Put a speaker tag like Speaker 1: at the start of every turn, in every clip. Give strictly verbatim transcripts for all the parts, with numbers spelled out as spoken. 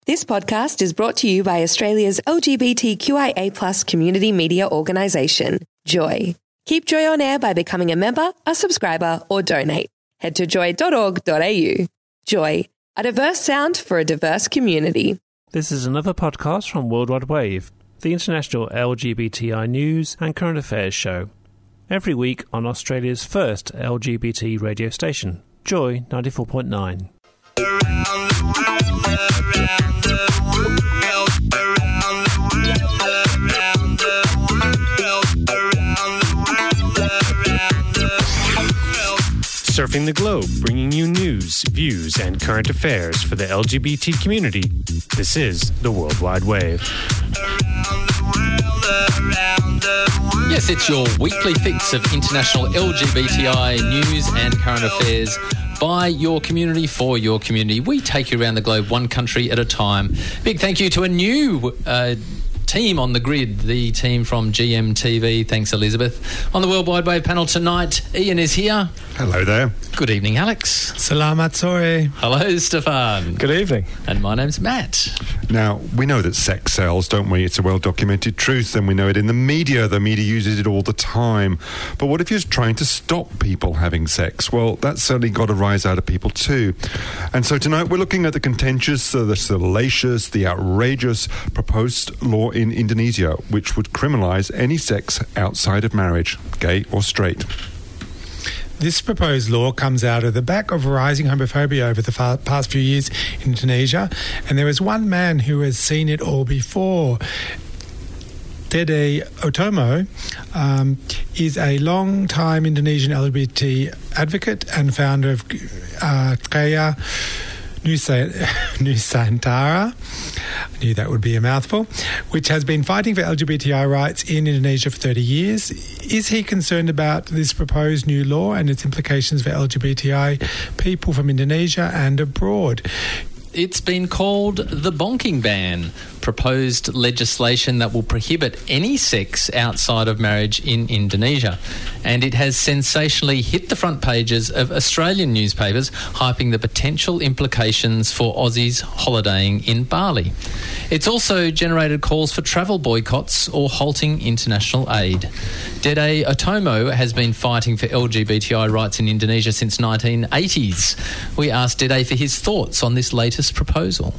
Speaker 1: This podcast is brought to you by Australia's L G B T Q I A plus community media organisation, Joy. Keep Joy on air by becoming a member, a subscriber or donate. Head to joy dot org dot a u. Joy, a diverse sound for a diverse community.
Speaker 2: This is another podcast from Worldwide Wave, the international L G B T I news and current affairs show. Every week on Australia's first L G B T radio station, Joy ninety-four point nine.
Speaker 3: Surfing the globe, bringing you news, views, and current affairs for the L G B T community. This is the Worldwide Wave.
Speaker 4: Yes, it's your weekly fix of international L G B T I news and current affairs by your community, for your community. We take you around the globe, one country at a time. Big thank you to a new uh, team on the grid, the team from G M T V. Thanks, Elizabeth. On the Worldwide Wave panel tonight, Ian is here.
Speaker 5: Hello there.
Speaker 4: Good evening, Alex.
Speaker 6: Salamat sore.
Speaker 4: Hello, Stefan.
Speaker 5: Good evening.
Speaker 4: And my name's Matt.
Speaker 5: Now, we know that sex sells, don't we? It's a well-documented truth, and we know it in the media. The media uses it all the time. But what if you're trying to stop people having sex? Well, that's certainly got to rise out of people too. And so tonight we're looking at the contentious, uh, the salacious, the outrageous proposed law in Indonesia, which would criminalise any sex outside of marriage, gay or straight.
Speaker 6: This proposed law comes out of the back of rising homophobia over the far, past few years in Indonesia, and there is one man who has seen it all before. Dede Otomo um, is a long-time Indonesian L G B T advocate and founder of uh, Gaya Nusantara, I knew that would be a mouthful, which has been fighting for L G B T I rights in Indonesia for thirty years. Is he concerned about this proposed new law and its implications for L G B T I people from Indonesia and abroad?
Speaker 4: It's been called the bonking ban, proposed legislation that will prohibit any sex outside of marriage in Indonesia. And it has sensationally hit the front pages of Australian newspapers, hyping the potential implications for Aussies holidaying in Bali. It's also generated calls for travel boycotts or halting international aid. Dede Otomo has been fighting for L G B T I rights in Indonesia since nineteen eighties. We asked Dede for his thoughts on this latest proposal.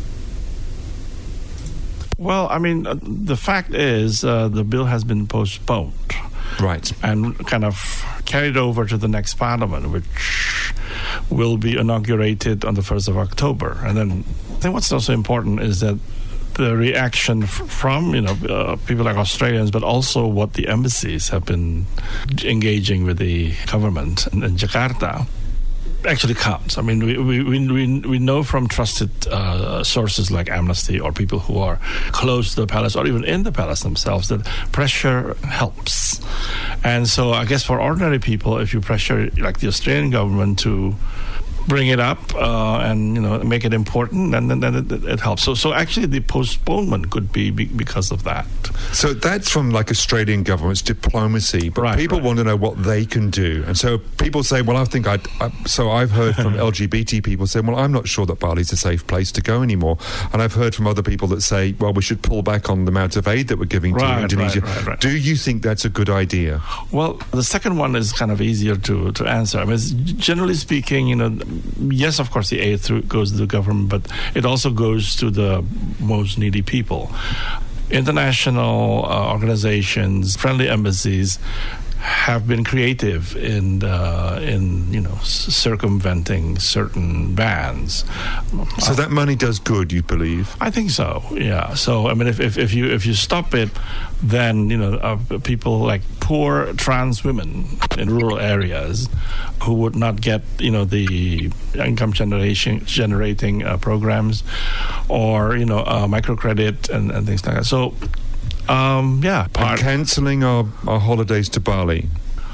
Speaker 7: Well, I mean, uh, the fact is uh, the bill has been postponed.
Speaker 5: Right.
Speaker 7: And kind of carried over to the next parliament, which will be inaugurated on the first of October. And then I think what's also important is that the reaction f- from, you know, uh, people like Australians, but also what the embassies have been engaging with the government in, in Jakarta actually counts. I mean, we we we, we know from trusted uh, sources like Amnesty or people who are close to the palace or even in the palace themselves that pressure helps. And so I guess for ordinary people, if you pressure like the Australian government to bring it up uh, and, you know, make it important, then, then, then it, it helps. So so actually the postponement could be, be because of that.
Speaker 5: So that's from like Australian government's diplomacy, but
Speaker 7: right,
Speaker 5: people
Speaker 7: right.
Speaker 5: want to know what they can do. And so people say, well, I think I'd... I, so I've heard from L G B T people saying, well, I'm not sure that Bali's a safe place to go anymore. And I've heard from other people that say, well, we should pull back on the amount of aid that we're giving
Speaker 7: right,
Speaker 5: to Indonesia.
Speaker 7: Right, right, right.
Speaker 5: Do you think that's a good idea?
Speaker 7: Well, the second one is kind of easier to, to answer. I mean, generally speaking, you know, yes, of course, the aid through, goes to the government, but it also goes to the most needy people. International uh, organizations, friendly embassies have been creative in uh, in you know circumventing certain bans.
Speaker 5: So
Speaker 7: uh,
Speaker 5: that money does good, you believe?
Speaker 7: I think so. Yeah. So I mean, if if, if you if you stop it, then you know uh, people like poor trans women in rural areas who would not get you know the income generation generating uh, programs or you know uh, microcredit and, and things like that. So. Um, yeah.
Speaker 5: And cancelling our, our holidays to Bali.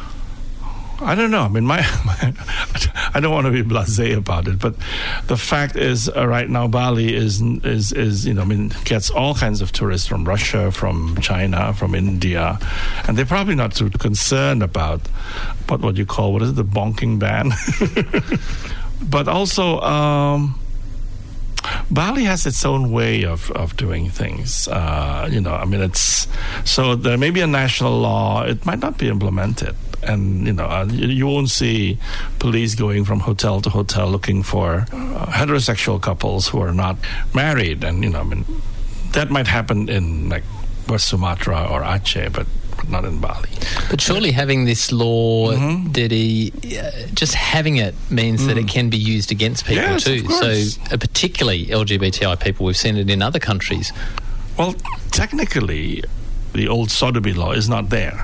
Speaker 7: I don't know. I mean, my, my I don't want to be blasé about it, but the fact is, uh, right now Bali is is is you know, I mean, gets all kinds of tourists from Russia, from China, from India, and they're probably not too concerned about what what you call what is it, the bonking ban, but also. Um, Bali has its own way of, of doing things. Uh, you know, I mean, it's so there may be a national law. It might not be implemented. And, you know, uh, you, you won't see police going from hotel to hotel looking for uh, heterosexual couples who are not married. And, you know, I mean, that might happen in, like, West Sumatra or Aceh, but not in Bali.
Speaker 4: But surely having this law,
Speaker 7: mm-hmm.
Speaker 4: Dedi, uh, just having it means mm. that it can be used against people
Speaker 7: yes,
Speaker 4: too. So uh, particularly L G B T I people, we've seen it in other countries.
Speaker 7: Well, technically, the old sodomy law is not there.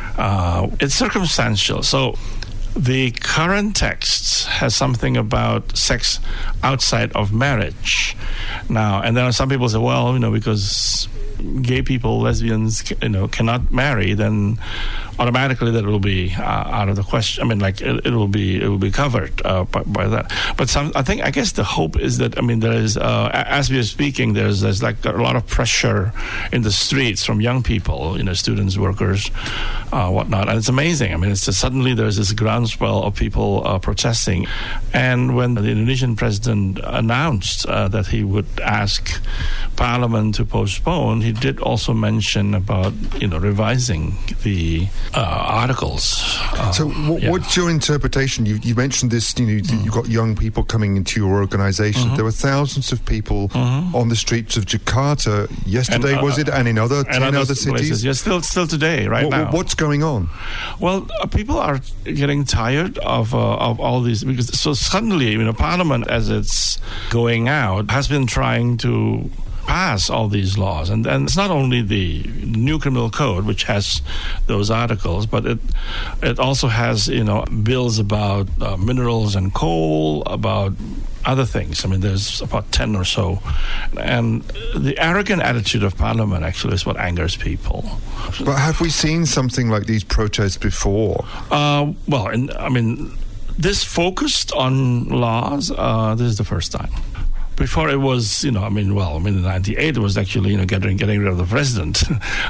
Speaker 7: Uh, it's circumstantial. So the current text has something about sex outside of marriage. Now, and there are some people say, well, you know, because gay people, lesbians, you know, cannot marry, then automatically that will be uh, out of the question. I mean, like it, it will be it will be covered uh, by, by that. But some, I think, I guess the hope is that, I mean, there is uh, as we are speaking, there's there's like a lot of pressure in the streets from young people, you know, students, workers, uh, whatnot, and it's amazing. I mean, it's just suddenly there's this groundswell of people uh, protesting, and when the Indonesian president announced uh, that he would ask Parliament to postpone, he did also mention about, you know, revising the uh, articles. Uh,
Speaker 5: so w-
Speaker 7: yeah.
Speaker 5: what's your interpretation? You, you mentioned this, you know, mm. you've got young people coming into your organisation.
Speaker 7: Mm-hmm.
Speaker 5: There were thousands of people
Speaker 7: mm-hmm.
Speaker 5: on the streets of Jakarta yesterday,
Speaker 7: and, uh,
Speaker 5: was it? And in other,
Speaker 7: and
Speaker 5: in
Speaker 7: other,
Speaker 5: other cities?
Speaker 7: Places. Yeah, still, still today, right
Speaker 5: what,
Speaker 7: now.
Speaker 5: What's going on?
Speaker 7: Well, uh, people are getting tired of uh, of all these, because so suddenly, you know, Parliament, as it's going out, has been trying to pass all these laws, and, and it's not only the new criminal code which has those articles, but it it also has, you know, bills about uh, minerals and coal, about other things. I mean, there's about ten or so, and the arrogant attitude of Parliament actually is what angers people.
Speaker 5: But have we seen something like these protests before?
Speaker 7: Uh, well, and, I mean, this focused on laws. Uh, this is the first time. Before it was, you know, I mean, well, I mean, in ninety-eight it was actually, you know, getting getting rid of the president.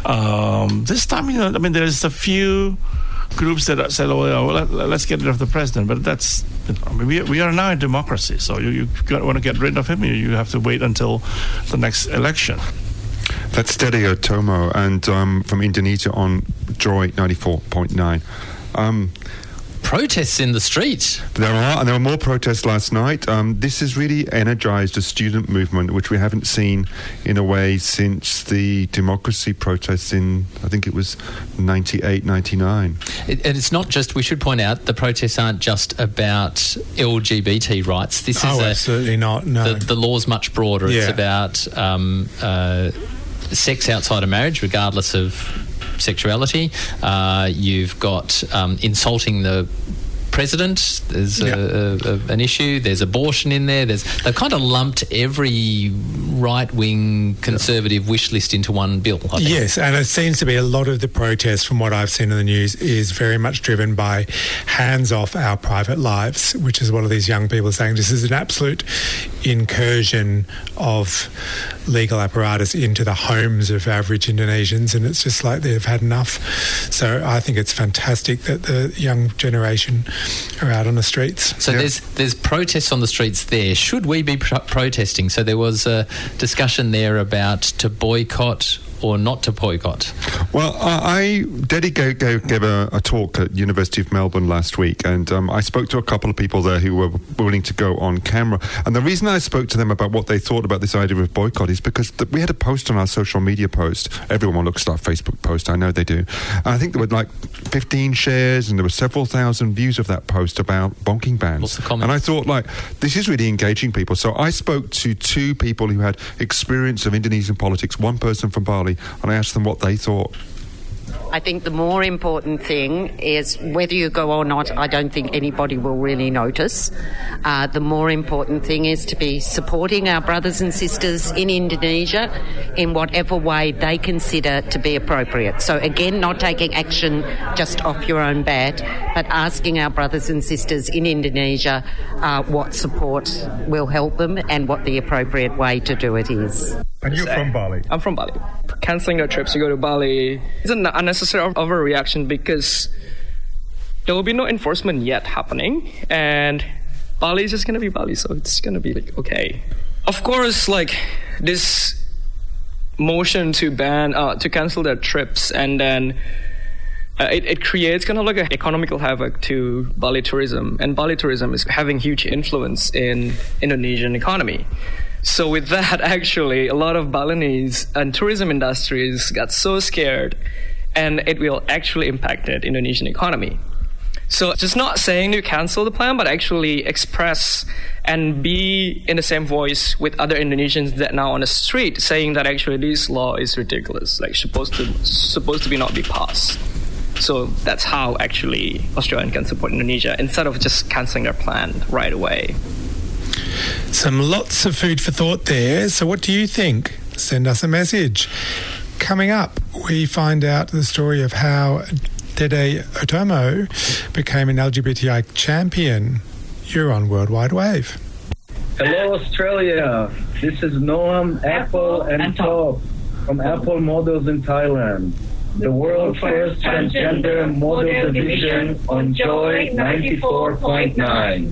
Speaker 7: um, this time, you know, I mean, there's a few groups that said, oh, well, let, let's get rid of the president. But that's, you know, I mean, we, we are now a democracy. So you, you want to get rid of him, you, you have to wait until the next election.
Speaker 5: That's Dedi Otomo, and um, from Indonesia on Joy ninety-four point nine. Um,
Speaker 4: Protests in the streets.
Speaker 5: There are, and there were more protests last night. Um, this has really energised a student movement, which we haven't seen in a way since the democracy protests in, I think it was ninety-eight, ninety-nine.
Speaker 4: It, and it's not just, we should point out, the protests aren't just about L G B T rights. This
Speaker 6: oh,
Speaker 4: is a,
Speaker 6: absolutely not, no.
Speaker 4: The, the law's much broader.
Speaker 6: Yeah.
Speaker 4: It's about um, uh, sex outside of marriage, regardless of sexuality. Uh, you've got um, insulting the president. There's
Speaker 6: yeah.
Speaker 4: a, a, an issue. There's abortion in there. There's they've kind of lumped every right-wing conservative yeah. wish list into one bill, I think.
Speaker 6: Yes, and it seems to be a lot of the protests, from what I've seen in the news, is very much driven by hands off our private lives, which is what all these young people are saying. This is an absolute incursion of legal apparatus into the homes of average Indonesians, and it's just like they've had enough. So I think it's fantastic that the young generation are out on the streets.
Speaker 4: So
Speaker 6: yeah.
Speaker 4: there's there's protests on the streets there. Should we be pro- protesting? So there was a discussion there about to boycott or not to boycott.
Speaker 5: Well, uh, I Dedi gave, gave, gave a, a talk at University of Melbourne last week, and um, I spoke to a couple of people there who were willing to go on camera. And the reason I spoke to them about what they thought about this idea of boycott is because th- we had a post on our social media post. Everyone looks at our Facebook post, I know they do. And I think there were like fifteen shares, and there were several thousand views of that post about bonking bans.
Speaker 4: Lots of comments.
Speaker 5: And I thought, like, this is really engaging people. So I spoke to two people who had experience of Indonesian politics, one person from Bali, and I asked them what they thought.
Speaker 8: I think the more important thing is whether you go or not, I don't think anybody will really notice. Uh, the more important thing is to be supporting our brothers and sisters in Indonesia in whatever way they consider to be appropriate. So again, not taking action just off your own bat, but asking our brothers and sisters in Indonesia uh, what support will help them and what the appropriate way to do it is.
Speaker 5: And you're from Bali?
Speaker 9: I'm from Bali. Cancelling our trips to go to Bali is an unnecessary overreaction because there will be no enforcement yet happening, and Bali is just going to be Bali, so it's going to be like, okay. of course, like this motion to ban, uh, to cancel their trips, and then uh, it, it creates kind of like an economical havoc to Bali tourism. And Bali tourism is having huge influence in Indonesian economy. So with that, actually, a lot of Balinese and tourism industries got so scared, and it will actually impact the Indonesian economy. So just not saying to cancel the plan, but actually express and be in the same voice with other Indonesians that now on the street saying that actually this law is ridiculous, like supposed to supposed to be not be passed. So that's how actually Australians can support Indonesia instead of just cancelling their plan right away.
Speaker 6: Some lots of food for thought there. So what do you think? Send us a message. Coming up, we find out the story of how Dede Otomo became an L G B T I champion. You're on Worldwide Wave.
Speaker 10: Hello, Australia. This is Noam, Apple and Top from Apple Models in Thailand. The world's first transgender model division on Joy ninety-four point nine.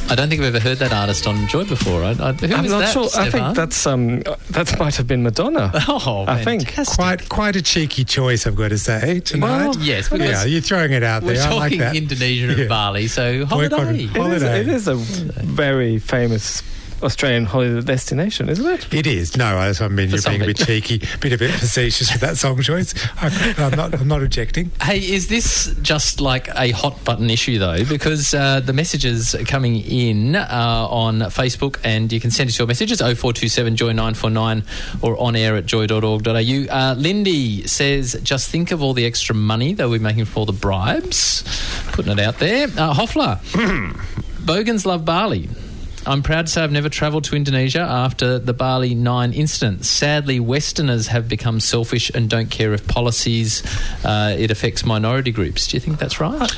Speaker 4: I don't think I've ever heard that artist on Joy before. I, I, who
Speaker 11: I'm
Speaker 4: was
Speaker 11: not
Speaker 4: that,
Speaker 11: sure.
Speaker 4: Stefan?
Speaker 11: I think that's um, that might have been Madonna.
Speaker 4: Oh,
Speaker 11: I think
Speaker 6: quite quite a cheeky choice, I've got to say tonight.
Speaker 4: Well, yes, because
Speaker 6: yeah, you're throwing it out
Speaker 4: we're
Speaker 6: there. I
Speaker 4: talking
Speaker 6: like that.
Speaker 4: Indonesia and
Speaker 6: Yeah.
Speaker 4: Bali, so holiday.
Speaker 6: Boycott- holiday.
Speaker 11: It is, it is a very famous Australian holiday destination, isn't it?
Speaker 6: It is. No, I I mean,
Speaker 4: For
Speaker 6: you're being a bit
Speaker 4: some
Speaker 6: cheeky, bit a bit facetious with that song choice. I, I'm not. I'm not objecting.
Speaker 4: Hey, is this just like a hot button issue though? Because uh, the messages are coming in uh, on Facebook, and you can send us your messages oh four two seven joy nine four nine or on air at joy dot org dot a u. Uh, Lindy says, just think of all the extra money they'll be making for the bribes. Putting it out there. Uh, Hoffler, Bogans love Bali. I'm proud to say I've never travelled to Indonesia after the Bali nine incident. Sadly, Westerners have become selfish and don't care if policies, uh, it affects minority groups. Do you think that's right?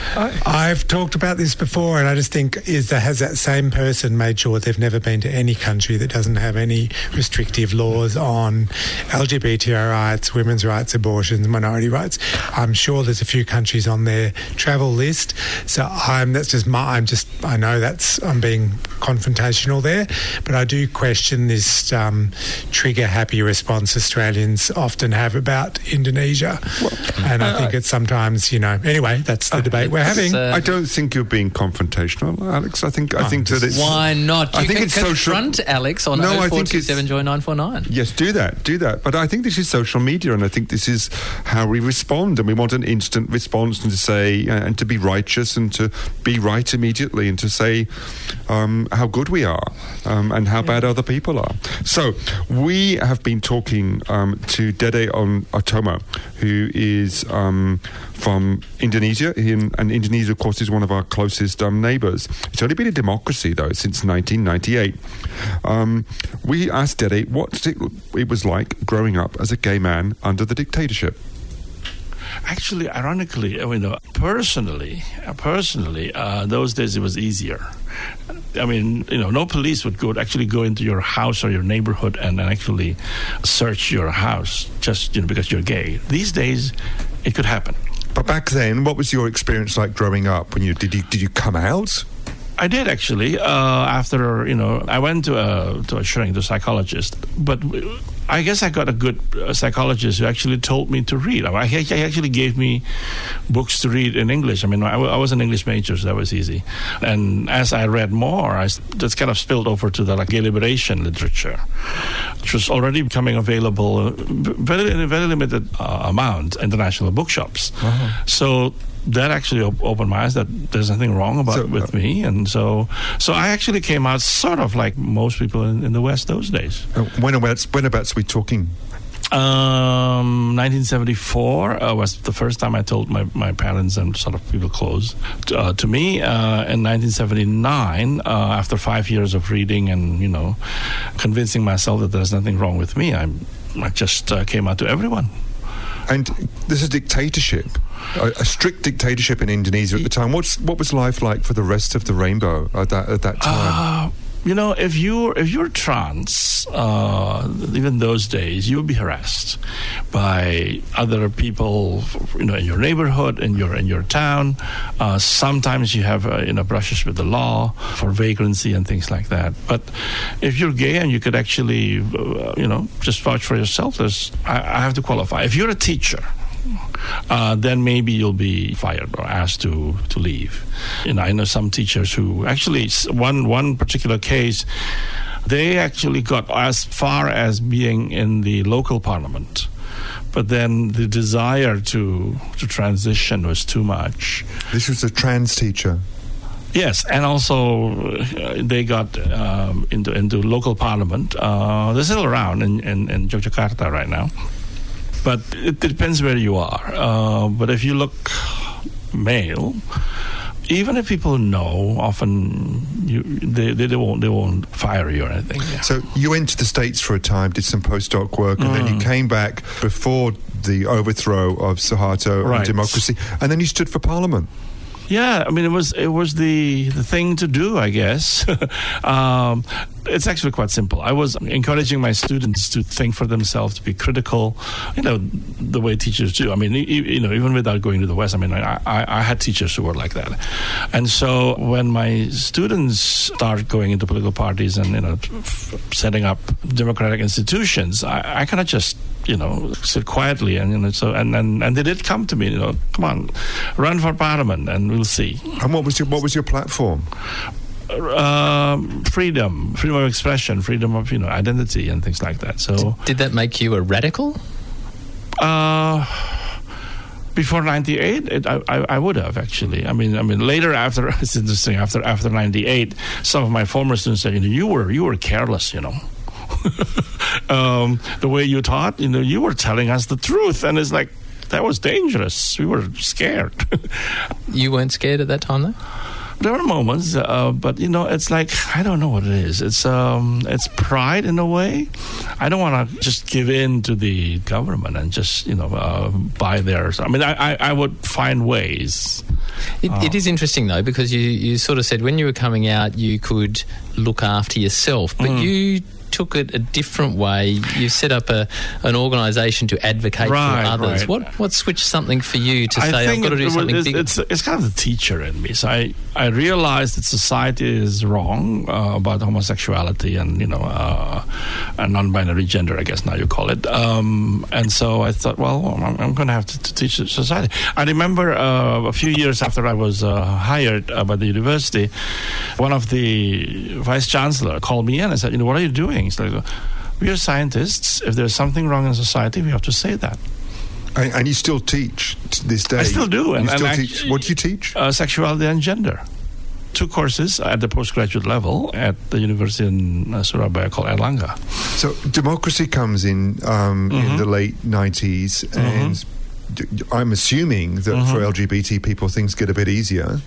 Speaker 6: I've talked about this before, and I just think is that has that same person made sure they've never been to any country that doesn't have any restrictive laws on L G B T I rights, women's rights, abortions, minority rights. I'm sure there's a few countries on their travel list. So I'm that's just my I'm just I know that's I'm being confrontational there, but I do question this um, trigger-happy response Australians often have about Indonesia, well, and I uh, think it's sometimes, you know. Anyway, that's the uh, debate we're having.
Speaker 5: Uh, I don't think you're being confrontational, Alex. I think I
Speaker 6: oh,
Speaker 5: think that it's
Speaker 4: why not? You
Speaker 5: I think
Speaker 4: can
Speaker 5: it's
Speaker 4: confront
Speaker 5: social.
Speaker 4: Alex on
Speaker 5: no,
Speaker 4: oh four two seven joy nine four nine.
Speaker 5: Yes, do that, do that. But I think this is social media, and I think this is how we respond, and we want an instant response, and to say uh, and to be righteous, and to be right immediately, and to say um, how good we are um, and how bad other people are. So we have been talking um, to Dede on Otomo, who is um, from Indonesia, in, and Indonesia, of course, is one of our closest um, neighbours. It's only been a democracy, though, since nineteen ninety-eight. Um, we asked Dede what it, it was like growing up as a gay man under the dictatorship.
Speaker 7: Actually, ironically, I mean, uh, personally, uh, personally, uh, those days it was easier. I mean, you know, no police would go actually go into your house or your neighborhood and, and actually search your house just you know because you're gay. These days, it could happen.
Speaker 5: But back then, what was your experience like growing up? When you did you did you come out?
Speaker 7: I did actually. Uh, after you know, I went to a to a shrink, to a psychologist, but I guess I got a good uh, psychologist who actually told me to read. I, he actually gave me books to read in English. I mean, I, I was an English major, so that was easy. And as I read more, I just kind of spilled over to the like gay liberation literature, which was already becoming available, uh, very in a very limited uh, amount, international bookshops. Uh-huh. So that actually op- opened my eyes that there's nothing wrong about
Speaker 5: so,
Speaker 7: with uh, me, and so so I actually came out sort of like most people in, in the West those days.
Speaker 5: Uh, when abouts when abouts we talking?
Speaker 7: Um, nineteen seventy-four uh, was the first time I told my, my parents and sort of people close to, uh, to me. Uh, in nineteen seventy-nine, uh, after five years of reading and you know convincing myself that there's nothing wrong with me, I, I just uh, came out to everyone.
Speaker 5: And there's a dictatorship, a, a strict dictatorship in Indonesia at the time. What's what was life like for the rest of the rainbow at that at that time?
Speaker 7: Uh, you know, if you're if you're trans, uh, even those days, you would be harassed by other people, you know, in your neighborhood, in your in your town. Uh, sometimes you have uh, you know brushes with the law for vagrancy and things like that. But if you're gay and you could actually, uh, you know, just vouch for yourself, there's I, I have to qualify. If you're a teacher, Uh, then maybe you'll be fired or asked to, to leave. You know, I know some teachers who actually, one one particular case, they actually got as far as being in the local parliament. But then the desire to to transition was too much.
Speaker 5: This was a trans teacher.
Speaker 7: Yes, and also uh, they got um, into into local parliament. Uh, they're still around in, in, in Yogyakarta right now. But it depends where you are. Uh, but if you look male, even if people know, often you, they, they, they won't they won't fire you or anything. Yeah.
Speaker 5: So you went to the States for a time, did some postdoc work, and mm. then you came back before the overthrow of Suharto
Speaker 7: right.
Speaker 5: and democracy, and then you stood for Parliament.
Speaker 7: Yeah, I mean, it was it was the the thing to do, I guess. um, it's actually quite simple. I was encouraging my students to think for themselves, to be critical, you know, the way teachers do. I mean, you, you know, even without going to the West, I mean, I, I, I had teachers who were like that. And so when my students start going into political parties and, you know, f- setting up democratic institutions, I, I kind of just, you know, sit quietly, and you know, so and, and, and they did come to me, you know, come on, run for parliament, and we'll see.
Speaker 5: And what was your what was your platform?
Speaker 7: Uh, freedom, freedom of expression, freedom of, you know, identity, and things like that. So,
Speaker 4: did, did that make you a radical?
Speaker 7: Uh, before ninety-eight, it, I, I, I would have actually. I mean, I mean, later after it's interesting. After after ninety-eight, some of my former students said, you know, you were you were careless, you know. um, the way you taught, you know, you were telling us the truth, and it's like that was dangerous. We were scared.
Speaker 4: You weren't scared at that time, though?
Speaker 7: There were moments, uh, but you know, it's like I don't know what it is. It's um, it's pride in a way. I don't want to just give in to the government and just, you know, uh, buy theirs. I mean, I, I, I would find ways.
Speaker 4: It,
Speaker 7: uh,
Speaker 4: it is interesting though, because you, you sort of said when you were coming out you could look after yourself, but mm. you took it a different way. You set up a an organisation to advocate
Speaker 7: right,
Speaker 4: for others.
Speaker 7: Right.
Speaker 4: What what switched something for you to
Speaker 7: I
Speaker 4: say I've got to do
Speaker 7: it,
Speaker 4: something
Speaker 7: it's,
Speaker 4: bigger?
Speaker 7: It's, it's kind of the teacher in me. So I, I realized that society is wrong uh, about homosexuality and, you know, uh, a non-binary gender, I guess now you call it. Um, and so I thought, well, I'm, I'm going to have to, to teach society. I remember uh, a few years after I was uh, hired uh, by the university, one of the vice chancellor called me in and said, you know, what are you doing? He's like, we are scientists. If there's something wrong in society, we have to say that.
Speaker 5: And, and you still teach to this day?
Speaker 7: I still do.
Speaker 5: And,
Speaker 7: and,
Speaker 5: you still
Speaker 7: and
Speaker 5: teach, what do you teach?
Speaker 7: Uh, sexuality and gender. Two courses at the postgraduate level at the university in uh, Surabaya called Airlangga.
Speaker 5: So democracy comes in um,
Speaker 7: mm-hmm.
Speaker 5: in the late nineties, and mm-hmm. I'm assuming that mm-hmm. for L G B T people things get a bit easier.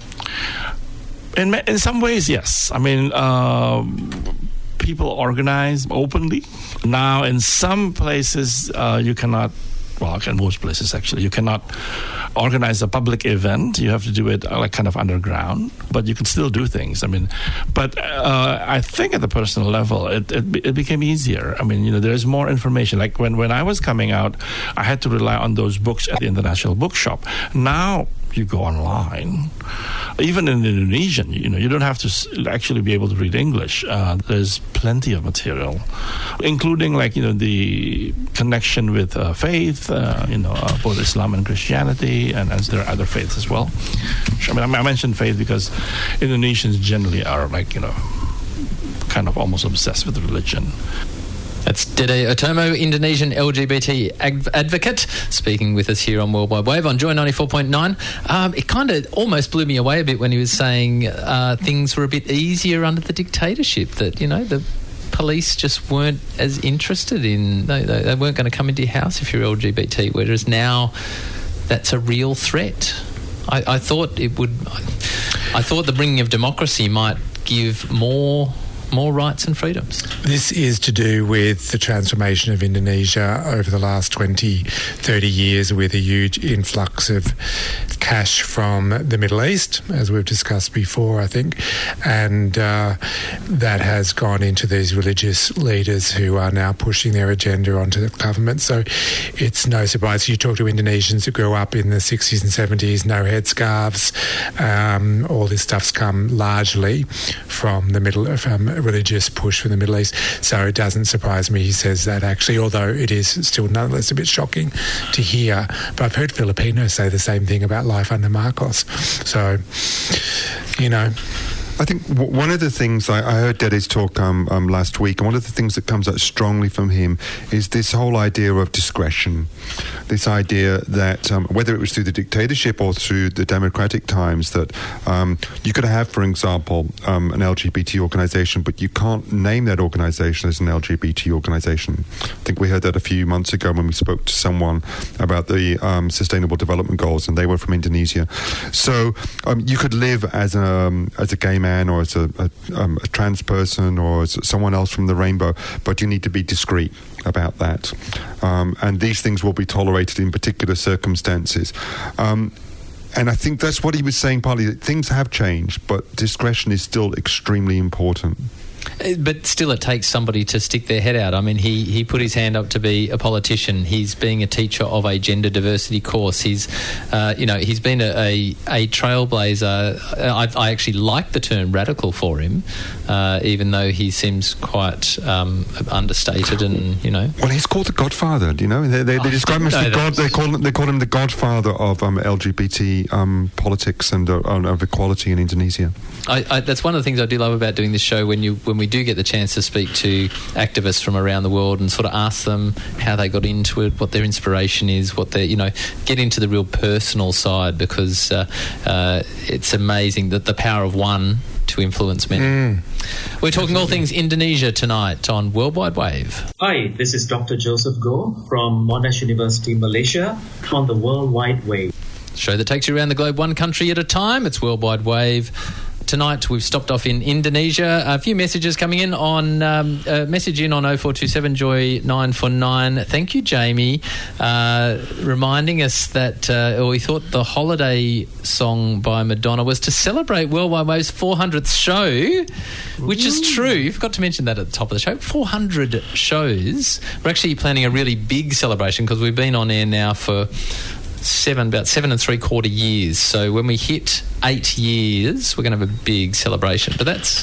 Speaker 7: In, in some ways, yes. I mean, uh, people organize openly. Now, in some places, uh, you cannot, well, in most places actually, you cannot organize a public event. You have to do it uh, like kind of underground, but you can still do things. I mean, but uh, I think at the personal level, it, it it became easier. I mean, you know, there's more information. Like when, when I was coming out, I had to rely on those books at the International Bookshop. Now, you go online. Even in Indonesian, you know, you don't have to actually be able to read English. Uh, there's plenty of material, including like, you know, the connection with uh, faith, uh, you know, uh, both Islam and Christianity, and as there are other faiths as well. I mean, I mentioned faith because Indonesians generally are like, you know, kind of almost obsessed with religion.
Speaker 4: That's Dede Otomo, Indonesian L G B T ag- advocate, speaking with us here on Worldwide Wave on Joy ninety-four point nine. Um, it kind of almost blew me away a bit when he was saying uh, things were a bit easier under the dictatorship, that, you know, the police just weren't as interested in, they, they, they weren't going to come into your house if you're L G B T, whereas now that's a real threat. I, I thought it would, I thought the bringing of democracy might give more more rights and freedoms.
Speaker 6: This is to do with the transformation of Indonesia over the last twenty, thirty years, with a huge influx of cash from the Middle East, as we've discussed before, I think, and uh, that has gone into these religious leaders who are now pushing their agenda onto the government. So it's no surprise. You talk to Indonesians who grew up in the sixties and seventies, no headscarves, um, all this stuff's come largely from the middle of um, religious push from the Middle East. So it doesn't surprise me he says that, actually, although it is still nonetheless a bit shocking to hear. But I've heard Filipinos say the same thing about life under Marcos. So, you know,
Speaker 5: I think w- one of the things I, I heard Dede's talk um, um, last week, and one of the things that comes out strongly from him is this whole idea of discretion. This idea that um, whether it was through the dictatorship or through the democratic times, that um, you could have, for example, um, an L G B T organisation, but you can't name that organisation as an L G B T organisation. I think we heard that a few months ago when we spoke to someone about the um, Sustainable Development Goals, and they were from Indonesia. So um, you could live as a, as a gay man, or as a, a, um, a trans person, or as someone else from the rainbow, but you need to be discreet about that. Um, and these things will be tolerated in particular circumstances. Um, And I think that's what he was saying partly, that things have changed, but discretion is still extremely important.
Speaker 4: But still, it takes somebody to stick their head out. I mean, he, he put his hand up to be a politician. He's being a teacher of a gender diversity course. He's, uh, you know, he's been a, a, a trailblazer. I, I actually like the term radical for him, uh, even though he seems quite um, understated and, you know.
Speaker 5: Well, he's called the Godfather. Do you know? They, they, they describe him as the God. They call him, they call him the Godfather of um, L G B T um, politics and uh, of equality in Indonesia.
Speaker 4: I, I, that's one of the things I do love about doing this show. When you when we do get the chance to speak to activists from around the world and sort of ask them how they got into it, what their inspiration is, what they, you know, get into the real personal side, because uh, uh, it's amazing that the power of one to influence many. Mm. We're talking all things Indonesia tonight on Worldwide Wave.
Speaker 12: Hi, this is Doctor Joseph Goh from Monash University, Malaysia, on the Worldwide Wave.
Speaker 4: Show that takes you around the globe one country at a time. It's Worldwide Wave. Tonight we've stopped off in Indonesia. A few messages coming in on um, uh, message in on oh four two seven Joy nine four nine. Thank you, Jamie, uh, reminding us that uh, we thought the holiday song by Madonna was to celebrate Worldwide Wave's four hundredth show, which Ooh. is true. You forgot to mention that at the top of the show. four hundred shows. We're actually planning a really big celebration because we've been on air now for seven, about seven and three quarter years. So when we hit eight years, we're going to have a big celebration. But that's,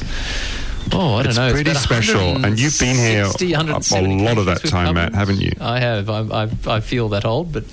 Speaker 4: oh, I don't
Speaker 5: it's
Speaker 4: know.
Speaker 5: Pretty
Speaker 4: it's pretty
Speaker 5: special. And you've been here a, a lot of that time, Matt, haven't you?
Speaker 4: I have. I, I, I feel that old, but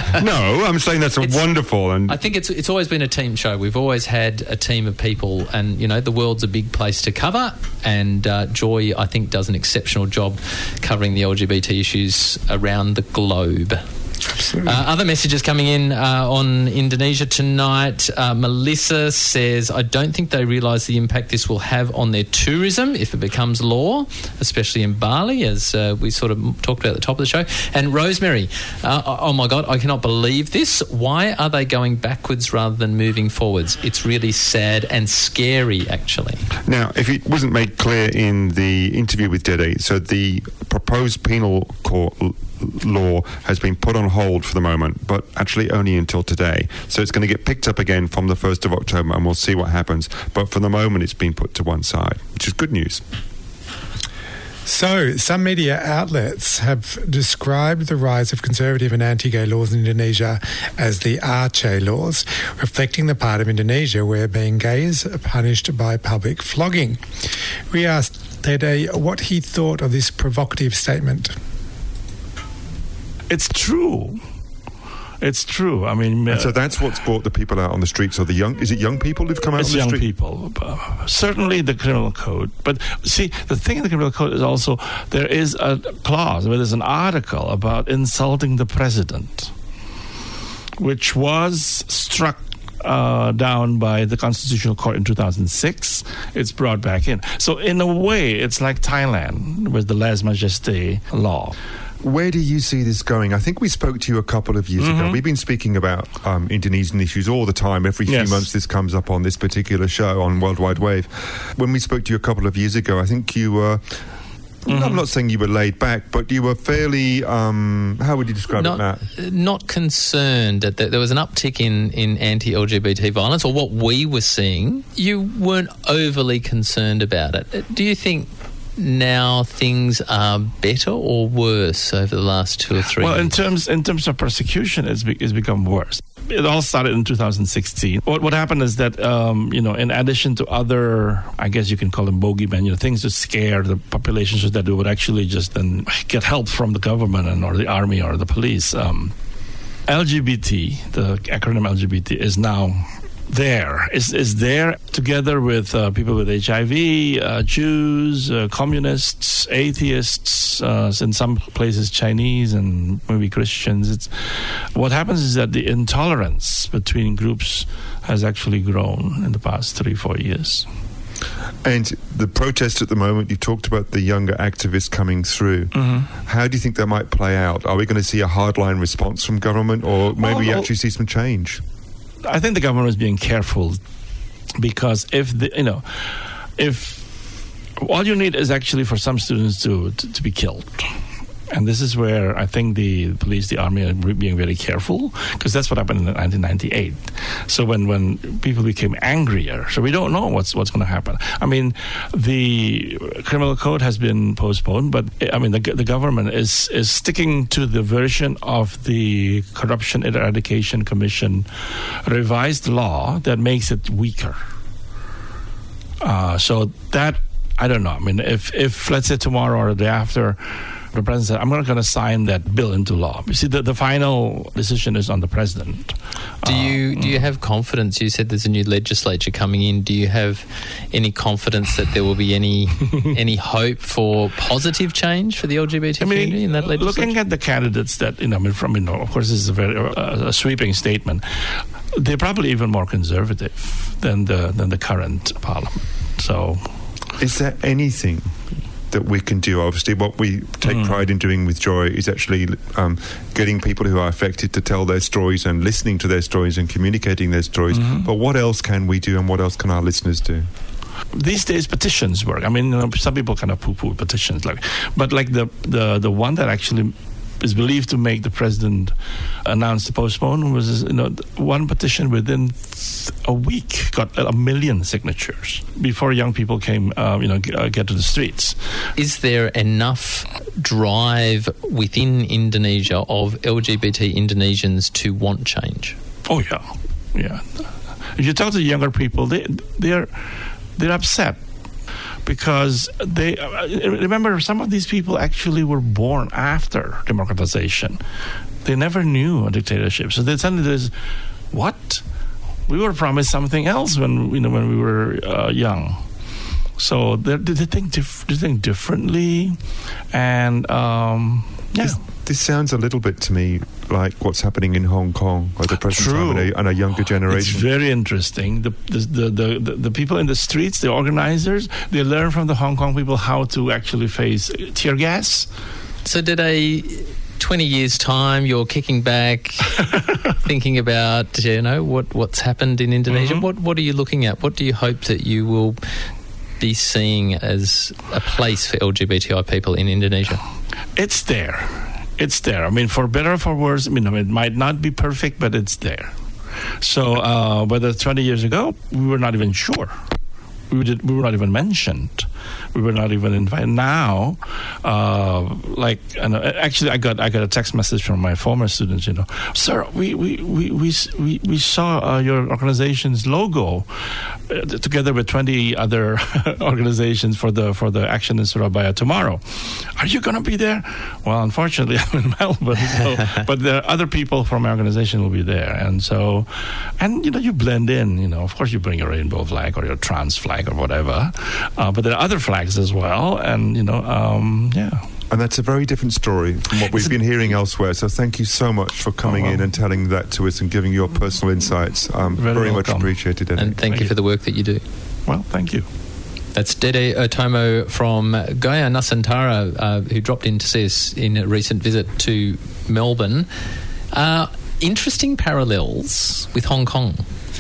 Speaker 5: no, I'm saying that's a wonderful. And
Speaker 4: I think it's it's always been a team show. We've always had a team of people, and you know, the world's a big place to cover. And uh, Joy, I think, does an exceptional job covering the L G B T issues around the globe. Uh, other messages coming in uh, on Indonesia tonight. Uh, Melissa says, I don't think they realise the impact this will have on their tourism if it becomes law, especially in Bali, as uh, we sort of talked about at the top of the show. And Rosemary, uh, oh my God, I cannot believe this. Why are they going backwards rather than moving forwards? It's really sad and scary, actually.
Speaker 5: Now, if it wasn't made clear in the interview with Dede, so the proposed penal court law has been put on hold for the moment, but actually only until today. So it's going to get picked up again from the first of October, and we'll see what happens. But for the moment, it's been put to one side, which is good news.
Speaker 6: So, some media outlets have described the rise of conservative and anti-gay laws in Indonesia as the Aceh laws, reflecting the part of Indonesia where being gay is punished by public flogging. We asked Dede what he thought of this provocative statement.
Speaker 7: It's true. It's true. I mean, uh,
Speaker 5: and so that's what's brought the people out on the streets. Or the young? Is it young people who've come out
Speaker 7: it's
Speaker 5: on the
Speaker 7: young
Speaker 5: street?
Speaker 7: people. Uh, certainly, the criminal code. But see, the thing in the criminal code is also there is a clause where there's an article about insulting the president, which was struck Uh, down by the Constitutional Court in two thousand six. It's brought back in. So in a way, it's like Thailand with the lèse majesté law.
Speaker 5: Where do you see this going? I think we spoke to you a couple of years mm-hmm. ago. We've been speaking about um, Indonesian issues all the time. Every few
Speaker 7: yes.
Speaker 5: months this comes up on this particular show on Worldwide Wave. When we spoke to you a couple of years ago, I think you were... Mm-hmm. I'm not saying you were laid back, but you were fairly, um, how would you describe
Speaker 4: not,
Speaker 5: it, Matt?
Speaker 4: Not concerned that there was an uptick in, in anti-L G B T violence, or what we were seeing. You weren't overly concerned about it. Do you think now things are better or worse over the last two or three
Speaker 7: well,
Speaker 4: years?
Speaker 7: in terms in terms of persecution, it's, be, it's become worse. It all started in two thousand sixteen. What what happened is that, um, you know, in addition to other, I guess you can call them bogeymen, you know, things to scare the population so that they would actually just then get help from the government and or the army or the police. Um, L G B T, the acronym L G B T, is now there. Is is there together with uh, people with H I V, uh, Jews, uh, communists, atheists, uh, in some places Chinese and maybe Christians. It's what happens is that the intolerance between groups has actually grown in the past three, four years.
Speaker 5: And the protest at the moment, you talked about the younger activists coming through. Mm-hmm. How do you think that might play out? Are we going to see a hardline response from government, or maybe well, we actually see some change?
Speaker 7: I think the government is being careful, because if the, you know, if all you need is actually for some students to to, to be killed, And this is where I think the police, the army are being very careful, because that's what happened in nineteen ninety-eight. So when, when people became angrier, so we don't know what's what's going to happen. I mean, the criminal code has been postponed, but I mean, the, the government is, is sticking to the version of the Corruption Eradication Commission revised law that makes it weaker. Uh, so that, I don't know. I mean, if, if let's say tomorrow or the day after, the president said, I'm not going to sign that bill into law. You see, the, the final decision is on the president.
Speaker 4: Do you
Speaker 7: uh,
Speaker 4: do you have confidence? You said there's a new legislature coming in. Do you have any confidence that there will be any any hope for positive change for the L G B T
Speaker 7: I mean,
Speaker 4: community in that legislature?
Speaker 7: Looking at the candidates that, you know, I mean, from, you know, of course, this is a very uh, a sweeping statement. They're probably even more conservative than the than the current parliament. So,
Speaker 5: is there anything that we can do? Obviously, what we take mm. pride in doing with Joy is actually um, getting people who are affected to tell their stories and listening to their stories and communicating their stories. Mm-hmm. But what else can we do, and what else can our listeners do?
Speaker 7: These days, petitions work. I mean, you know, some people kind of poo-poo petitions, like, but like the the the one that actually is believed to make the president announce the postpone was, you know, one petition within a week got a million signatures before young people came, uh, you know, g- uh, get to the streets.
Speaker 4: Is there enough drive within Indonesia of L G B T Indonesians to want change?
Speaker 7: Oh yeah, yeah. If you talk to younger people, they they're they're upset. Because they remember, some of these people actually were born after democratization. They never knew a dictatorship, so they suddenly there's what we were promised something else when you know when we were uh, young. So they, they think dif- they think differently, and um, yeah.
Speaker 5: This, this sounds a little bit to me like what's happening in Hong Kong at the present
Speaker 7: True.
Speaker 5: time, and a, and a younger generation.
Speaker 7: It's very interesting. The the, the the the people in the streets, the organizers, they learn from the Hong Kong people how to actually face tear gas.
Speaker 4: So did a twenty years' time, you're kicking back, thinking about, you know, what what's happened in Indonesia. Mm-hmm. What what are you looking at? What do you hope that you will be seeing as a place for L G B T I people in Indonesia?
Speaker 7: It's there. It's there. I mean, for better or for worse, I mean, it might not be perfect, but it's there. So uh, whether twenty years ago, we were not even sure. We, did, we were not even mentioned. We were not even invited. Now, uh, like, and actually, I got I got a text message from my former students. You know, sir, we we we we we, we saw uh, your organization's logo uh, together with twenty other organizations for the for the action in Surabaya tomorrow. Are you going to be there? Well, unfortunately, I'm in Melbourne, so, but there are other people from my organization will be there, and so, and you know, you blend in. You know, of course, you bring your rainbow flag or your trans flag or whatever, uh, but there are other flags as well, and you know, um, yeah.
Speaker 5: And that's a very different story from what we've been hearing elsewhere. So thank you so much for coming oh, well. in and telling that to us and giving your personal insights. Um, very very much appreciated, Dede.
Speaker 4: And thank, thank you, you for the work that you do.
Speaker 7: Well, thank you.
Speaker 4: That's Dede Otomo from Gaya Nusantara, uh, who dropped in to see us in a recent visit to Melbourne. Uh, interesting parallels with Hong Kong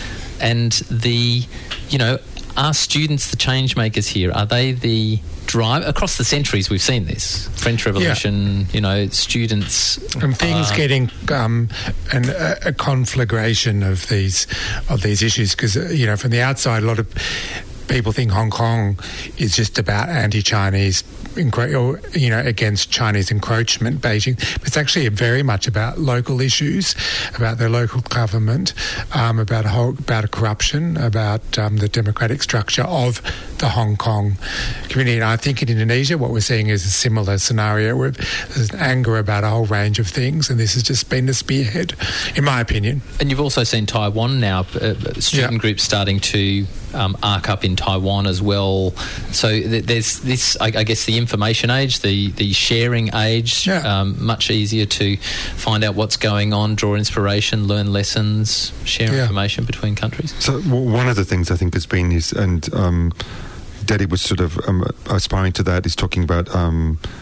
Speaker 4: and the, you know, are students the change makers here? Are they the drive? Across the centuries, we've seen this. French Revolution, yeah. you know, students...
Speaker 6: And things uh, getting um, an, a, a conflagration of these of these issues, because, uh, you know, from the outside, a lot of people think Hong Kong is just about anti-Chinese, or, you know, against Chinese encroachment, Beijing. But it's actually very much about local issues, about their local government, um, about whole, about corruption, about um, the democratic structure of the Hong Kong community. And I think in Indonesia, what we're seeing is a similar scenario where there's anger about a whole range of things, and this has just been the spearhead, in my opinion.
Speaker 4: And you've also seen Taiwan now, uh, student yeah. groups starting to um, arc up in Taiwan as well. So th- there's this, I, I guess, the information age, the, the sharing age, yeah. um, much easier to find out what's going on, draw inspiration, learn lessons, share yeah. information between countries.
Speaker 5: So w- one of the things I think has been is, and um, Dede was sort of um, aspiring to that, is talking about um,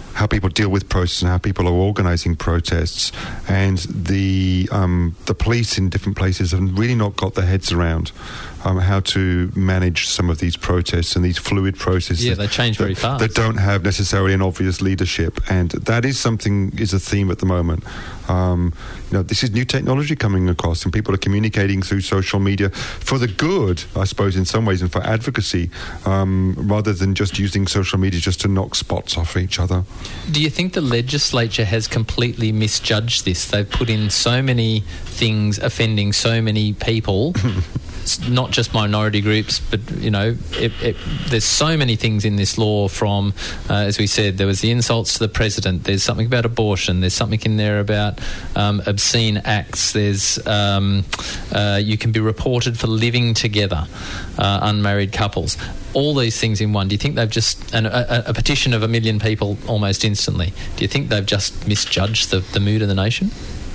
Speaker 5: how people deal with protests and how people are organising protests, and the um, the police in different places have really not got their heads around um, how to manage some of these protests and these fluid processes.
Speaker 4: Yeah, they change
Speaker 5: that,
Speaker 4: very fast.
Speaker 5: That don't have necessarily an obvious leadership, and that is something is a theme at the moment. Um, you know, this is new technology coming across, and people are communicating through social media for the good, I suppose, in some ways, and for advocacy, um, rather than just using social media just to knock spots off each other.
Speaker 4: Do you think the legislature has completely misjudged this? They've put in so many things offending so many people, not just minority groups, but, you know, it, it, there's so many things in this law from, uh, as we said, there was the insults to the president, there's something about abortion, there's something in there about um, obscene acts, there's um, uh, you can be reported for living together, uh, unmarried couples. All these things in one. Do you think they've just, and a, a petition of a million people almost instantly, do you think they've just misjudged the, the mood of the nation?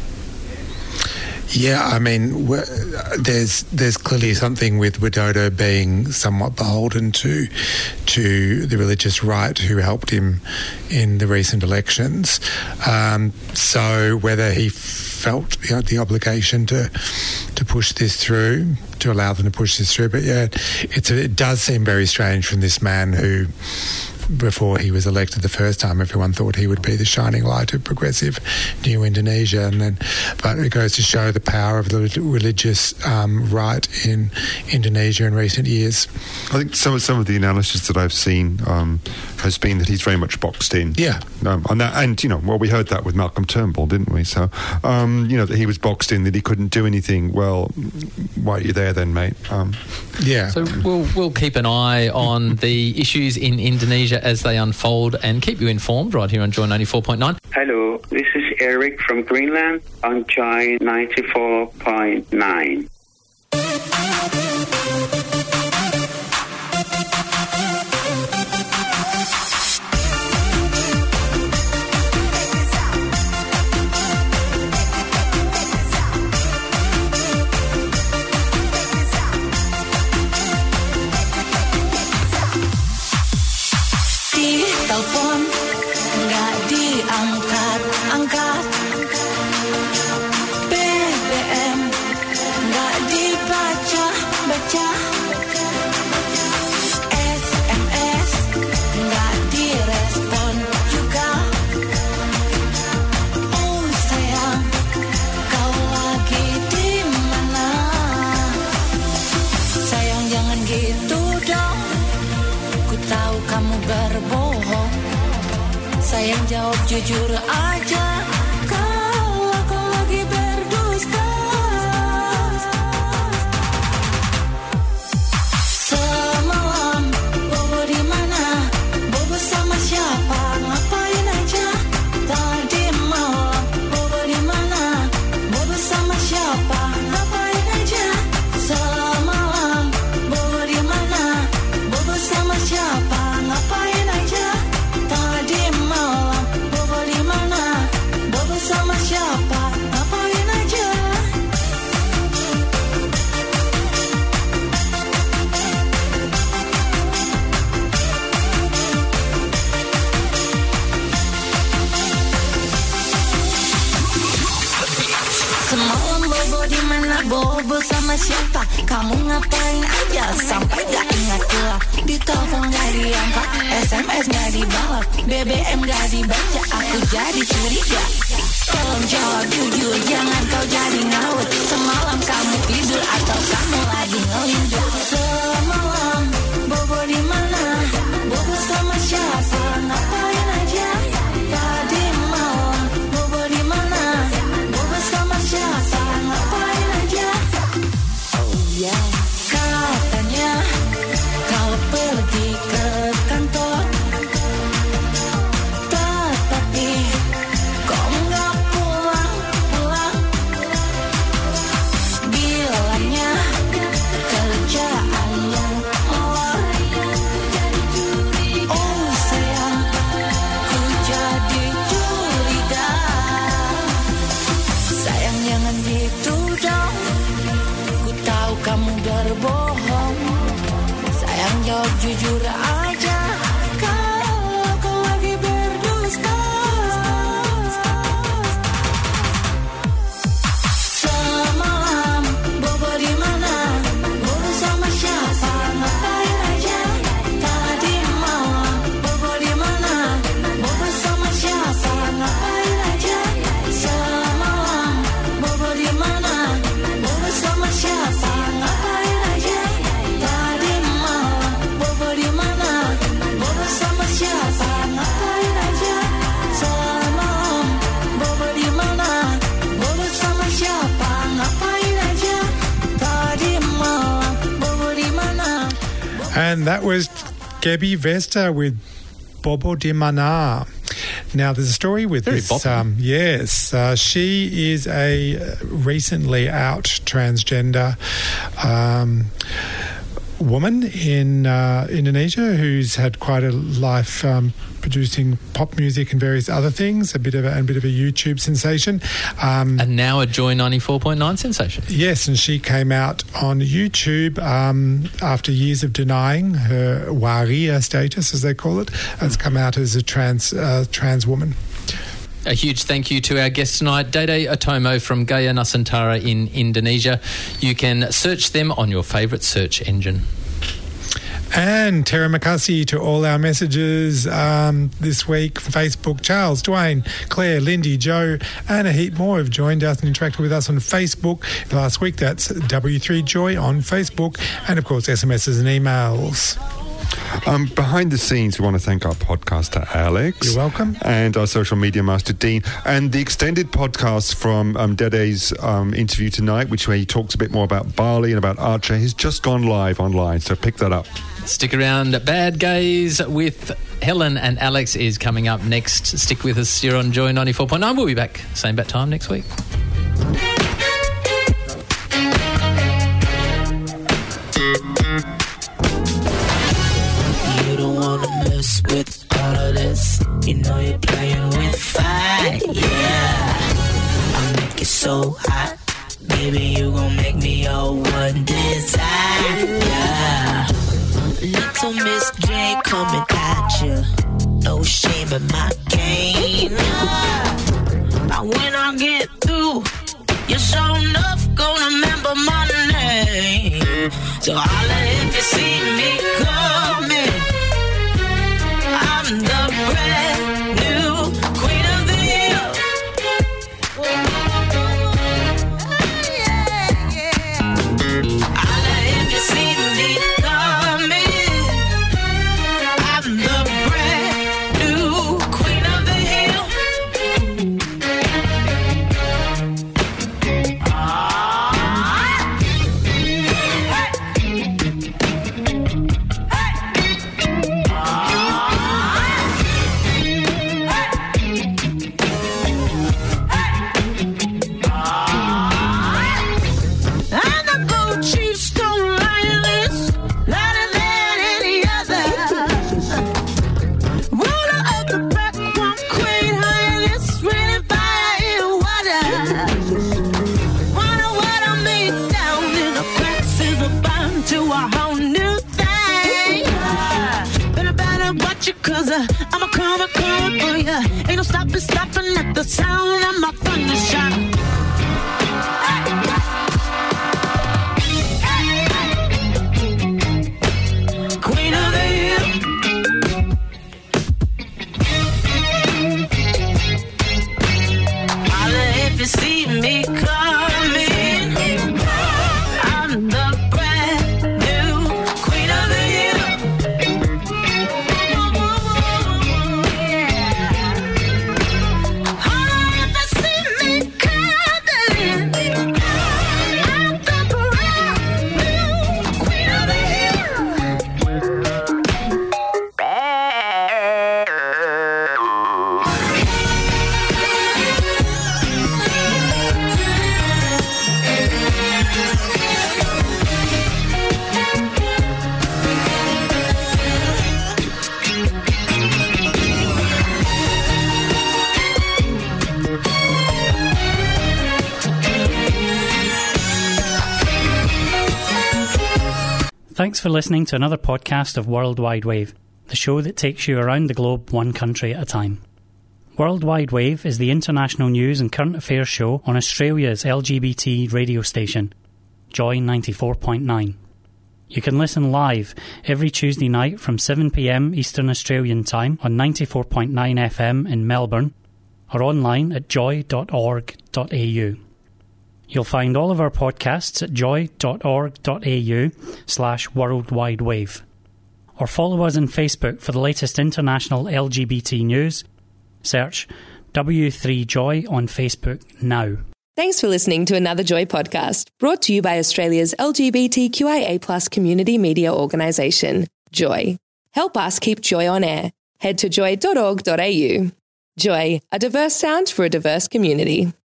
Speaker 13: Yeah, I mean, there's there's clearly something with Widodo being somewhat beholden to to the religious right who helped him in the recent elections. Um, so whether he felt you know, the obligation to to push this through, to allow them to push this through, but yeah, it's a, it does seem very strange from this man who, before he was elected the first time, everyone thought he would be the shining light of progressive New Indonesia, and then, but it goes to show the power of the religious um, right in Indonesia in recent years.
Speaker 5: I think some of some of the analysis that I've seen um, has been that he's very much boxed in.
Speaker 13: Yeah,
Speaker 5: um, and that, and you know, well, we heard that with Malcolm Turnbull, didn't we? So, um, you know, that he was boxed in, that he couldn't do anything. Well, why are you there then, mate? Um,
Speaker 13: yeah.
Speaker 4: So we'll we'll keep an eye on the issues in Indonesia as they unfold and keep you informed right here on Joy ninety-four point nine.
Speaker 14: Hello, this is Eric from Greenland on Joy ninety-four point nine.
Speaker 15: Telepon nggak diangkat, angkat. B B M nggak dibaca, baca. S M S nggak direspon juga. Oh sayang, kau lagi di mana? Sayang jangan gitu dong. Ku tahu kamu berbohong. Sayang jawab jujur aja. Kalau kau lagi berdusta. Semalam Bobo di mana? Bobo sama siapa? Ngapain aja? Tadi malam Bobo di mana? Bobo sama siapa? Ngapain aja? Semalam Bobo di mana? Bobo sama siapa? Ngapain aja? Tadi malam Bobo di mana? Bobo sama siapa? Ngapain aja? Semalam Bobo di mana? Bobo sama siapa? Kamu ngapain aja? Sampai gak ingat pula. Di telepon gak diangkat, S M S gak dibalas, B B M gak dibaca. Aku jadi curiga. Tolong jawab jujur, jangan kau jadi ngawet. Semalam kamu tidur atau kamu lagi ngelindur? Semalam Bobo di mana? Bobo sama siapa? Ngapain aja? Tadi malam Bobo di mana? Bobo sama siapa? Ngapain aja? Oh yeah. Katanya kau pergi ke kantor, tetapi kau nggak pulang-pulang.
Speaker 6: And that was Gabby Vesta with Bobo de Mana. Now, there's a story with
Speaker 4: Very
Speaker 6: this. Um, yes, uh, she is a recently out transgender um, woman in uh, Indonesia who's had quite a life um, producing pop music and various other things, a bit of a, a bit of a YouTube sensation. Um,
Speaker 4: and now a Joy ninety-four point nine sensation.
Speaker 6: Yes, and she came out on YouTube um, after years of denying her waria status, as they call it, has come out as a trans uh, trans woman.
Speaker 4: A huge thank you to our guest tonight, Dede Otomo from Gaya Nusantara in Indonesia. You can search them on your favourite search engine.
Speaker 6: And Terra Makasi to all our messages um, this week from Facebook. Charles, Dwayne, Claire, Lindy, Joe, and a heap more have joined us and interacted with us on Facebook last week. That's W three Joy on Facebook. And, of course, S M Ses and emails.
Speaker 5: Um, behind the scenes, we want to thank our podcaster, Alex.
Speaker 6: You're welcome.
Speaker 5: And our social media master, Dean. And the extended podcast from um, Dede's um, interview tonight, which where he talks a bit more about Bali and about Aceh, has just gone live online, so pick that up.
Speaker 4: Stick around. Bad Gays with Helen and Alex is coming up next. Stick with us. You're on Joy ninety-four point nine. We'll be back same bat time next week.
Speaker 15: You don't wanna mess with all of this. You know you're playing with fire, yeah. I'll make it so hot. Baby, you gon' make me your one desire, yeah. Little Miss J coming at you. No shame in my game. But when I get through, you sure enough gonna remember my name. So holla if you see me coming. I'm the brand new queen of the hill. Holla if you see me coming. I'm the brand new queen of the hill. I'm the gold chief stone lioness, louder than any other. Ruler of the black one queen highness, raining fire in water. Wonder what I made down in the cracks is about to a whole new thing. Better better watch it, cause uh, I'm a cover, cover for ya. Ain't no stopping, stopping at the sound of my thunder shock. Queen of the hill. Holla if you see me coming. I'm the brand new queen of the hill. Holla if you see me coming. I'm the brand new queen of the hill.
Speaker 16: Thanks for listening to another podcast of Worldwide Wave, the show that takes you around the globe one country at a time. Worldwide Wave is the international news and current affairs show on Australia's L G B T radio station, Joy ninety-four point nine. You can listen live every Tuesday night from seven p m Eastern Australian Time on ninety-four point nine F M in Melbourne or online at joy dot org dot a u. You'll find all of our podcasts at joy dot org dot a u slash worldwide wave. Or follow us on Facebook for the latest international L G B T news. Search W three Joy on Facebook now.
Speaker 1: Thanks for listening to another Joy podcast, brought to you by Australia's L G B T Q I A plus community media organisation, Joy. Help us keep Joy on air. Head to joy dot org dot a u. Joy, a diverse sound for a diverse community.